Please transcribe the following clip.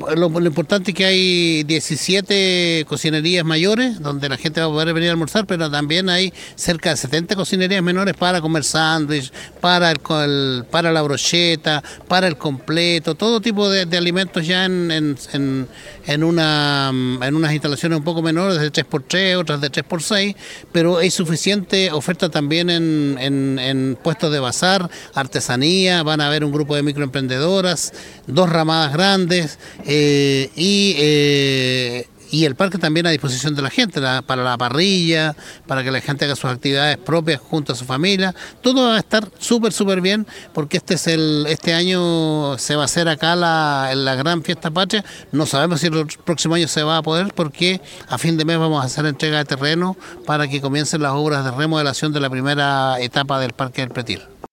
lo importante es que hay 17 cocinerías mayores donde la gente va a poder venir a almorzar, pero también hay cerca de 70 cocinerías menores para comer sándwich, para la brocheta, para el completo, todo tipo de alimentos ya en unas instalaciones un poco menores, de 3x3, otras de 3x6, pero hay suficiente oferta también en puestos de bazar, artesanía, van a haber un grupo de microemprendedoras, 2 ramadas grandes y el parque también a disposición de la gente, para la parrilla, para que la gente haga sus actividades propias junto a su familia. Todo va a estar súper bien, porque este año se va a hacer acá la gran fiesta patria. No sabemos si el próximo año se va a poder, porque a fin de mes vamos a hacer entrega de terreno para que comiencen las obras de remodelación de la primera etapa del Parque del Pretil.